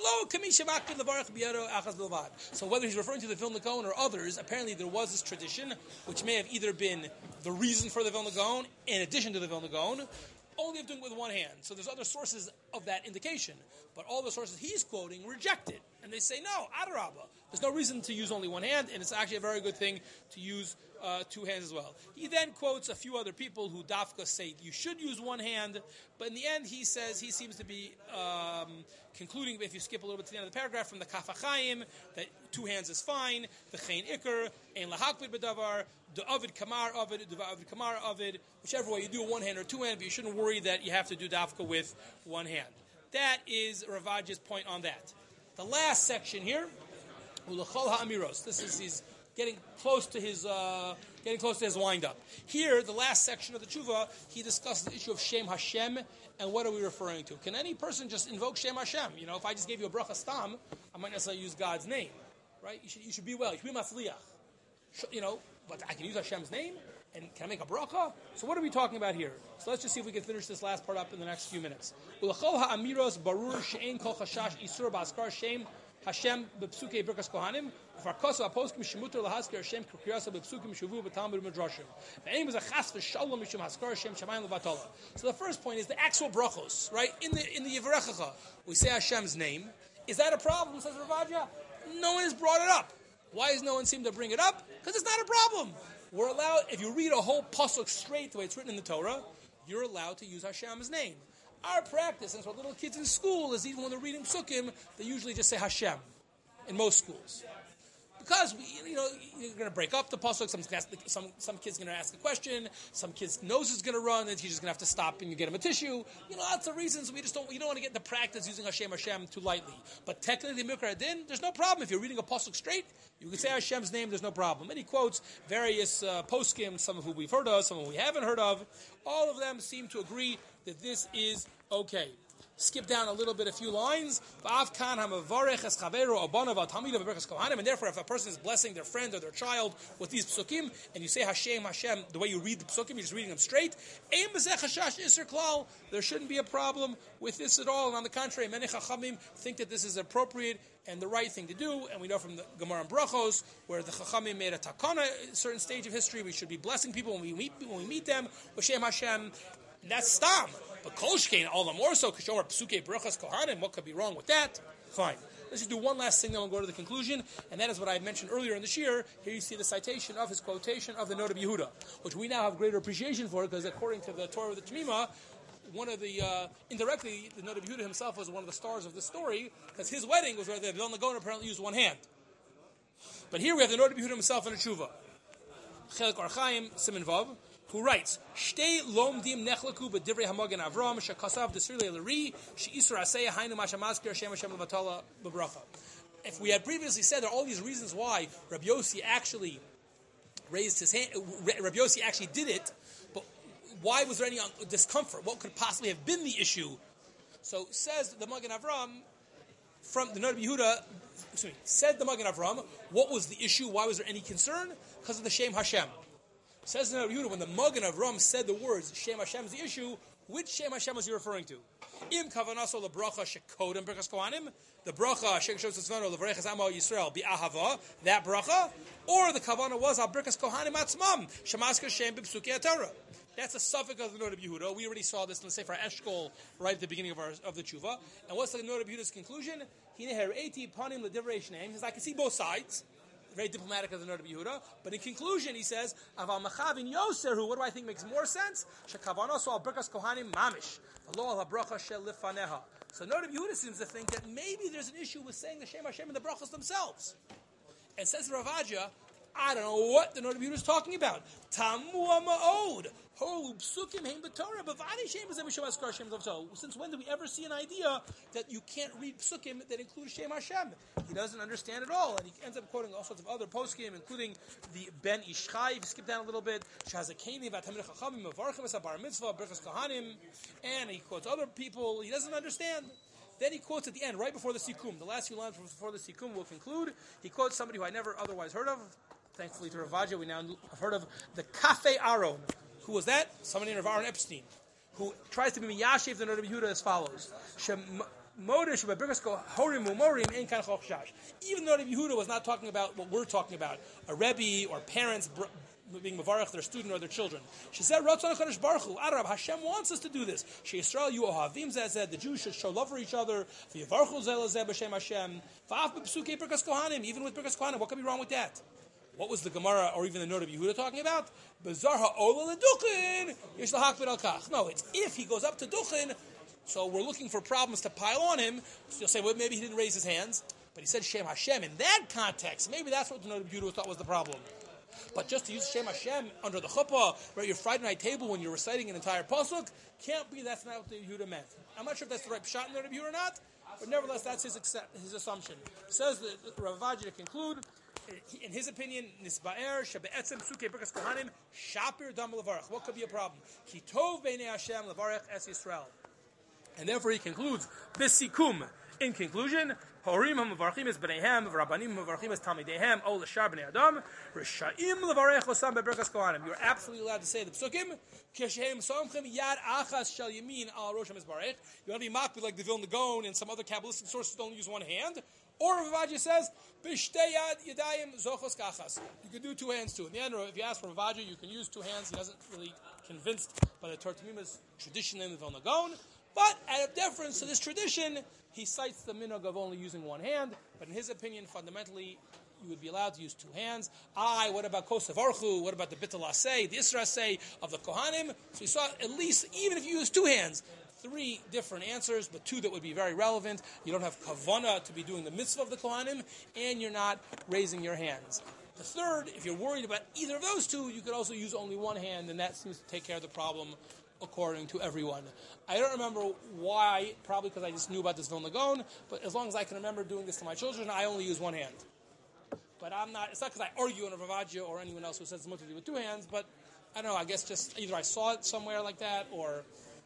Speaker 1: So whether he's referring to the Vilna Gaon or others, apparently there was this tradition, which may have either been the reason for the Vilna Gaon, in addition to the Vilna Gaon, only of doing it with one hand. So there's other sources of that indication. But all the sources he's quoting reject it. And they say, no, Adarabba. There's no reason to use only one hand, and it's actually a very good thing to use uh, two hands as well. He then quotes a few other people who dafka say you should use one hand, but in the end he says, he seems to be um, concluding, if you skip a little bit to the end of the paragraph, from the Kaf HaChaim, that two hands is fine, the Chein Iker, Ein Lahakbid B'davar, the Ovid Kamar Ovid, the Ovid Kamar Ovid, whichever way you do, one hand or two hand, but you shouldn't worry that you have to do dafka with one hand. That is Ravaja's point on that. The last section here, Ulachol HaAmiros. This is he's getting close to his uh, getting close to his wind up. Here, the last section of the tshuva, he discusses the issue of Shem Hashem and what are we referring to? Can any person just invoke Shem Hashem? You know, if I just gave you a bracha stam, I might necessarily use God's name, right? You should you should be well. You should be mafliach. You know, but I can use Hashem's name. And can I make a bracha? So what are we talking about here? So let's just see if we can finish this last part up in the next few minutes. Ulachol ha'amiros barur she'en kol chashash isur ba'askar shem Hashem b'psukei birkas kohanim v'arkosu aposkim shemuter lahaskar Hashem kriyasa b'psukim shuvu b'talmud u'medrashim ve'ein was a chas v'shalom mishum haskar Hashem shamayim levatala. So the first point is the actual brachos, right? In the in the Yivarechacha, we say Hashem's name. Is that a problem? Says Ravaja. No one has brought it up. Why does no one seem to bring it up? Because it's not a problem. We're allowed, if you read a whole pasuk straight the way it's written in the Torah, you're allowed to use Hashem's name. Our practice, since we're little kids in school, is even when they're reading psukim, they usually just say Hashem in most schools. Because, we, you know, you're going to break up the pasuk, some, some, some kid's going to ask a question, some kid's nose is going to run, and the teacher's going to have to stop and you get him a tissue. You know, lots of reasons we just don't, you don't want to get into practice using Hashem Hashem too lightly. But technically, the Mikra Adin, there's no problem. If you're reading a pasuk straight, you can say Hashem's name, there's no problem. And he quotes various uh, poskim, some of whom we've heard of, some of whom we haven't heard of. All of them seem to agree that this is okay. Skip down a little bit, a few lines. And therefore, if a person is blessing their friend or their child with these psukim, and you say Hashem, Hashem, the way you read the psukim, you're just reading them straight, there shouldn't be a problem with this at all. And on the contrary, many chachamim think that this is appropriate and the right thing to do. And we know from the Gemara and Brachos, where the chachamim made a takana at a certain stage of history, we should be blessing people when we meet when we meet them. Hashem, Hashem, and that's stam. But Kolshkein, all the more so, Kishomar Psuke Brachas Kohanim, what could be wrong with that? Fine. Let's just do one last thing, then we'll go to the conclusion, and that is what I had mentioned earlier in the shir. Here you see the citation of his quotation of the Noda B'Yehuda, which we now have greater appreciation for, because according to the Torah of the Tamima, one of the, uh, indirectly, the Noda B'Yehuda himself was one of the stars of the story, because his wedding was where the Vilna Gaon apparently used one hand. But here we have the Noda B'Yehuda himself in a tshuva. Chelik Archaim, Siman Vav, who writes, Shtei lomdim nechlaku b'divrei hamagen Avram shekasav desirle l'ri she'isur aseya hainu mashamazkir Hashem Hashem levatala b'bracha. If we had previously said there are all these reasons why Rabbi Yossi actually raised his hand, Rabbi Yossi actually did it, but why was there any discomfort? What could possibly have been the issue? So says the Magen Avram from the Noda B'Yehuda, excuse me, said the Magen Avram, what was the issue? Why was there any concern? Because of the Shem Hashem. Says the Noda B'Yehuda, when the Magen Avram said the words Shem Hashem is the issue, which Shem Hashem was he referring to? Im kavanaso lebracha shekodem berkas kohanim, the bracha shekashos tzvano levarechas amo Yisrael bi'ahava, that bracha, or the kavana was al berkas kohanim atzmam shemasker Shem b'psukei Torah. That's a suffix of the Noda B'Yehuda. We already saw this in the Sefer Eshkol right at the beginning of our of the tshuva. And what's the Noda B'Yehuda's conclusion? He nehereti panim ledivrei shneim. He says I can see both sides. Very diplomatic of the Noda B'Yehuda, but in conclusion he says, "Aval machavin yoser, who what do I think makes more sense? Shekavanos al berkas kohanim mamish, v'lo al habracha shel lifaneha." So Noda B'Yehuda seems to think that maybe there's an issue with saying the Shem Hashem and the brachos themselves. And says Ravaja, I don't know what the Noda B'Yehuda is talking about. Tamua ma'od. Since when did we ever see an idea that you can't read psukim that include Shem Hashem? He doesn't understand at all, and he ends up quoting all sorts of other poskim, including the Ben Ishchai. Skip down a little bit. And he quotes other people. He doesn't understand. Then he quotes at the end, right before the Sikum. The last few lines before the Sikum will conclude. He quotes somebody who I never otherwise heard of. Thankfully to Ravaja, we now have heard of the Kafei Aron. Who was that? Somebody named Rav Aaron Epstein, who tries to be Miyashiv the Rabbi Yehuda as follows. Even though Rabbi Yehuda was not talking about what we're talking about, a Rebbe or parents being Mavarach their student or their children. She said, Hashem wants us to do this. The Jews should show love for each other. Even with Birkas Kohanim, what could be wrong with that? What was the Gemara or even the Note of Yehuda talking about? No, it's if he goes up to Duchin, so we're looking for problems to pile on him. So you'll say, well, maybe he didn't raise his hands, but he said Shem Hashem. In that context, maybe that's what the Note of Yehuda thought was the problem. But just to use Shem Hashem under the chuppah, or at your Friday night table when you're reciting an entire pasuk, can't be. That's not what the Yehuda meant. I'm not sure if that's the right shot in the Yehuda or not, but nevertheless, that's his accept, his assumption. Says the Rav Avadia to conclude. In his opinion, Nisbaer shebe'etzem psukei Birkas Kohanim shapir dam levarach. What could be a problem? Ki tov b'nei Hashem levarach es Yisrael. And therefore he concludes, Bisikum, in conclusion, Horim ha'mavarchim es b'neihem, v'rabanim ha'mavarchim es talmideihem, o l'shar b'nei Adam, r'sha'im levarech osam be'Birkas Kohanim. You're absolutely allowed to say the psukim, Kishehem somchem yad achas shel yamin al rosh ha'mizbarech. You want to be mocked like the Vilna Gaon and some other Kabbalistic sources don't use one hand. Or Rav Avadia says, B'shtei yad yadayim zochos kachas. You can do two hands too. In the end, if you ask for Rav Avadia, you can use two hands. He doesn't really convinced by the Torah Tamima's tradition in the Vilna Gaon. But out of deference to this tradition, he cites the minhag of only using one hand. But in his opinion, fundamentally, you would be allowed to use two hands. I, what about Kosev Archu? What about the Bittul Aseh, the Isra Aseh of the Kohanim? So we saw at least, even if you use two hands, three different answers, but two that would be very relevant. You don't have kavana to be doing the mitzvah of the Kohanim, and you're not raising your hands. The third, if you're worried about either of those two, you could also use only one hand, and that seems to take care of the problem according to everyone. I don't remember why, probably because I just knew about this Vilna Gaon, but as long as I can remember doing this to my children, I only use one hand. But I'm not, it's not because I argue on a Rav Avadia or anyone else who says it's much to do with two hands, but I don't know, I guess just either I saw it somewhere like that, or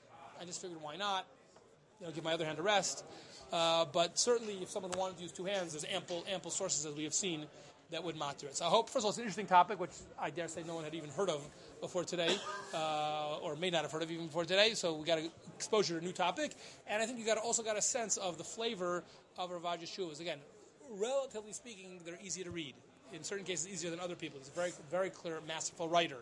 Speaker 1: I just figured why not, you know, give my other hand a rest. Uh, but certainly if someone wanted to use two hands, there's ample ample sources, as we have seen, that would matter it. So I hope, first of all, it's an interesting topic, which I dare say no one had even heard of before today, uh, or may not have heard of even before today. So we got exposure to a new topic, and I think you got also got a sense of the flavor of Rav Avadia's Shuvas. Again, relatively speaking, they're easy to read. In certain cases, easier than other people. He's a very, very clear, masterful writer.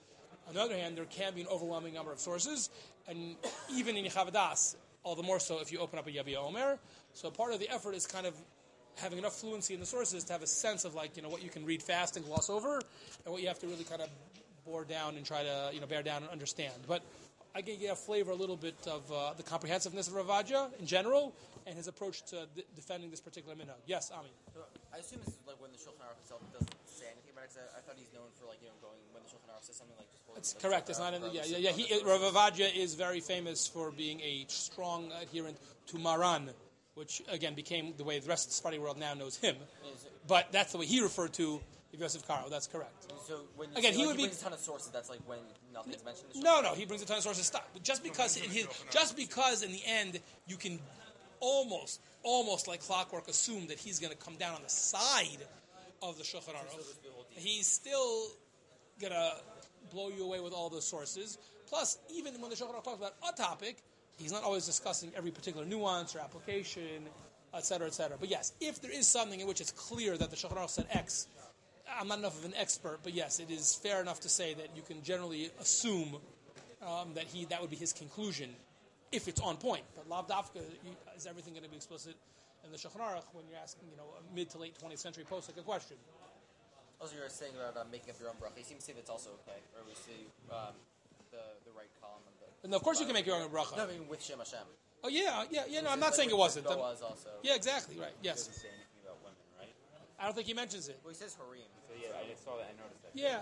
Speaker 1: On the other hand, there can be an overwhelming number of sources, and even in Yechavadas, all the more so if you open up a Yavia Omer. So part of the effort is kind of having enough fluency in the sources to have a sense of, like, you know, what you can read fast and gloss over, and what you have to really kind of bore down and try to, you know, bear down and understand. But I can get a flavor a little bit of uh, the comprehensiveness of Rav Avadia in general, and his approach to d- defending this particular minhag. Yes, Ami.
Speaker 2: So I assume this is like when the Shulchan Aruch itself doesn't say anything about it. Cause I, I thought he's known for, like, you know, going when the Shulchan Aruch says something like. Just
Speaker 1: That's
Speaker 2: like
Speaker 1: correct. It's not in the yeah yeah yeah. He, Rav Avadia is very famous for being a strong adherent to Maran, which again became the way the rest of the Sephardi world now knows him. But that's the way he referred to Yosef Karo. That's correct.
Speaker 2: So when you
Speaker 1: again,
Speaker 2: say,
Speaker 1: he
Speaker 2: like,
Speaker 1: would
Speaker 2: he
Speaker 1: be
Speaker 2: brings a ton of sources. That's like when nothing's mentioned. In the
Speaker 1: no, no, he brings a ton of sources. Stop. But just because in his, just because in the end you can almost, almost like clockwork assume that he's going to come down on the side of the Shulchan Aruch, he's still going to blow you away with all the sources. Plus, even when the Shulchan Aruch talks about a topic, he's not always discussing every particular nuance or application, et cetera, et cetera. But yes, if there is something in which it's clear that the Shulchan Aruch said X, I'm not enough of an expert, but yes, it is fair enough to say that you can generally assume um, that he that would be his conclusion if it's on point. But Lav Dafka, is everything going to be explicit in the Shulchan Aruch when you're asking, you know, a mid to late twentieth century post like a question?
Speaker 2: Also, you were saying about uh, making up your own bracha. You seem to say that's also okay, or we see um, the the right column of the.
Speaker 1: And of course, you can make your own bracha.
Speaker 2: No, I mean with Shem Hashem.
Speaker 1: Oh yeah, yeah, yeah. No, I'm
Speaker 2: It
Speaker 1: not
Speaker 2: like
Speaker 1: saying it
Speaker 2: with
Speaker 1: wasn't.
Speaker 2: the Boaz also.
Speaker 1: Yeah, exactly right. Yes.
Speaker 4: Doesn't say anything about women, right?
Speaker 1: I don't think he mentions it.
Speaker 2: Well, he says Harim.
Speaker 4: So yeah, I just saw that. I noticed that.
Speaker 1: Yeah,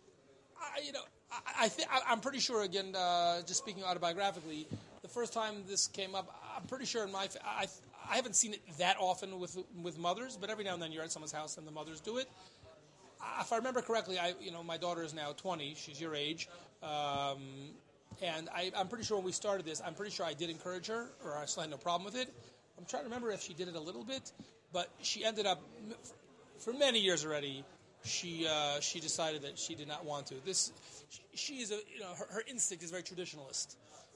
Speaker 1: I, you know, I, I think I'm pretty sure. Again, uh, just speaking autobiographically, the first time this came up, I'm pretty sure in my, I, I haven't seen it that often with with mothers, but every now and then you're at someone's house and the mothers do it. If I remember correctly, I, you know, my daughter is now twenty. She's your age, um, and I, I'm pretty sure when we started this, I'm pretty sure I did encourage her, or I still had no problem with it. I'm trying to remember if she did it a little bit, but she ended up, for many years already, she uh, she decided that she did not want to. This she, she is a you know her, her instinct is very traditionalist,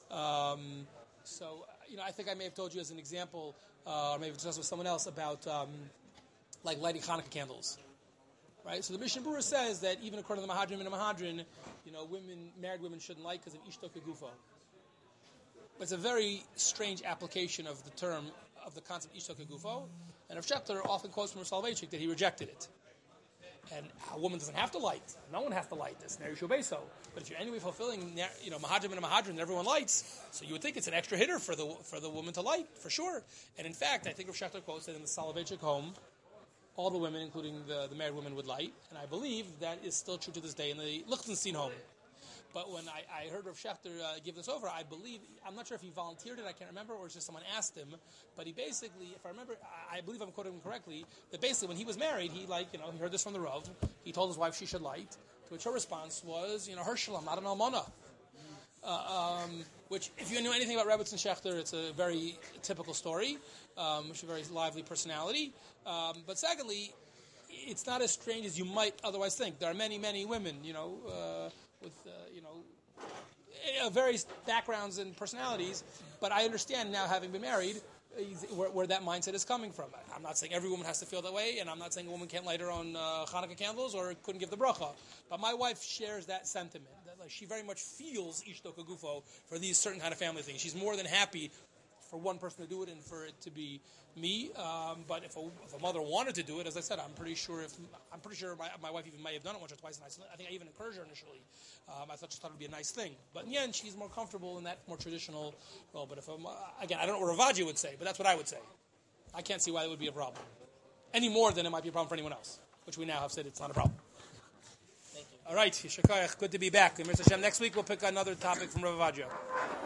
Speaker 1: Um, so, you know, I think I may have told you as an example, uh, or maybe discussed with someone else about um, like lighting Hanukkah candles. Right? So the Mishnah Berurah says that even according to the Mahadrim and the Mahadrin, you know, women, married women shouldn't light because of Ishto Kegufo. But it's a very strange application of the term, of the concept Ishto Kegufo. And Rav Shechter often quotes from Soloveitchik that he rejected it. And a woman doesn't have to light. No one has to light this. Neri Shubeso. But if you're anyway fulfilling, you know, Mahadrim and a Mahadrim, and everyone lights, so you would think it's an extra hitter for the for the woman to light, for sure. And in fact, I think Rav Shechter quotes that in the Soloveitchik home, all the women, including the, the married women, would light. And I believe that is still true to this day in the Lichtenstein home. But when I, I heard Rav Shechter uh, give this over, I believe, I'm not sure if he volunteered it, I can't remember, or it's just someone asked him. But he basically, if I remember, I, I believe I'm quoting him correctly, that basically when he was married, he like, you know, he heard this from the Rav. He told his wife she should light, to which her response was, you know, Hershel, I'm not an almana. Uh, um, which, if you know anything about Rebbetzin Shechter, it's a very typical story. Um, she's a very lively personality. Um, but secondly, it's not as strange as you might otherwise think. There are many, many women, you know, uh, with, uh, you know, uh, various backgrounds and personalities, but I understand now, having been married, where, where that mindset is coming from. I'm not saying every woman has to feel that way, and I'm not saying a woman can't light her own uh, Hanukkah candles or couldn't give the bracha. But my wife shares that sentiment, that like, she very much feels Ishto Kegufo for these certain kind of family things. She's more than happy for one person to do it and for it to be me. Um, but if a, if a mother wanted to do it, as I said, I'm pretty sure if I'm pretty sure my, my wife even may have done it once or twice. And I, I think I even encouraged her initially. Um, I thought just thought it would be a nice thing. But in the end, she's more comfortable in that more traditional role. But if I'm, uh, again, I don't know what Ravaji would say, but that's what I would say. I can't see why it would be a problem any more than it might be a problem for anyone else, which we now have said it's not a problem.
Speaker 2: Thank you.
Speaker 1: All right, Yeshakayach, good to be back. Next week we'll pick another topic from Ravaji.